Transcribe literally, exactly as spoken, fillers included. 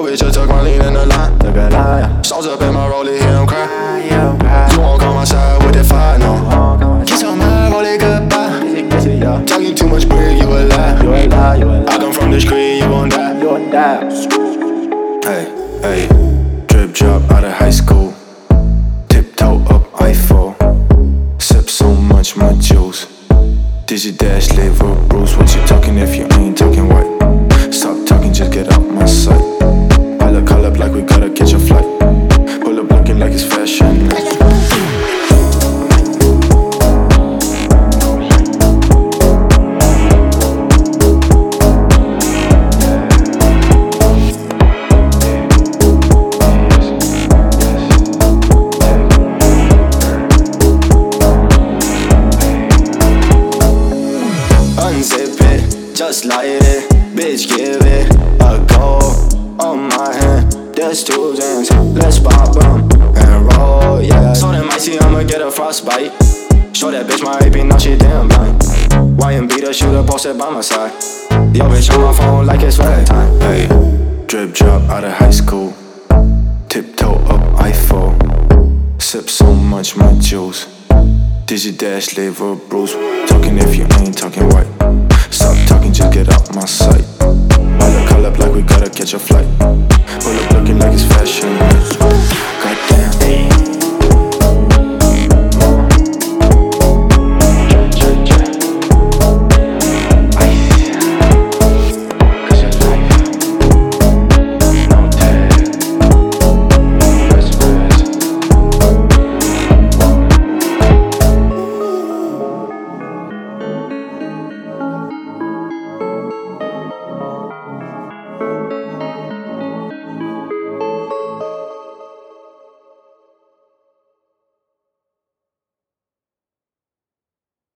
we just took my lean in the line. Took a line. Sauce up in my rollie, he don't cry. You won't come outside with that fire, no. Kiss on my rollie, goodbye. Talking too much bread, you a lie. You a lie, you a lie. I come from the street, you won't die. You won't die. Hey, hey, drip drop out of high school. Tiptoe up, I fall. Sip so much, my juice. Dizzy dash, liver, bruise. What you talking if you ain't talking white? Stop talking, just get out my sight. I look call up like we gotta catch a flight. Pull up looking like it's fashion. Unzip it, just light it. Bitch, give it a go. On my hand, there's two ends. Let's pop them and roll, yeah. So them might see I'ma get a frostbite. Show that bitch my A P, now she damn blind. Y M B the shooter posted by my side. Yo, bitch on my phone like it's Valentine. Hey, drip drop out of high school. Tiptoe up, I fall. Sip so much, my juice. Dizzy dash, liver, bruise. Talking if you ain't talking white. Stop talking, just get out my sight. I look call up like we gotta catch a flight.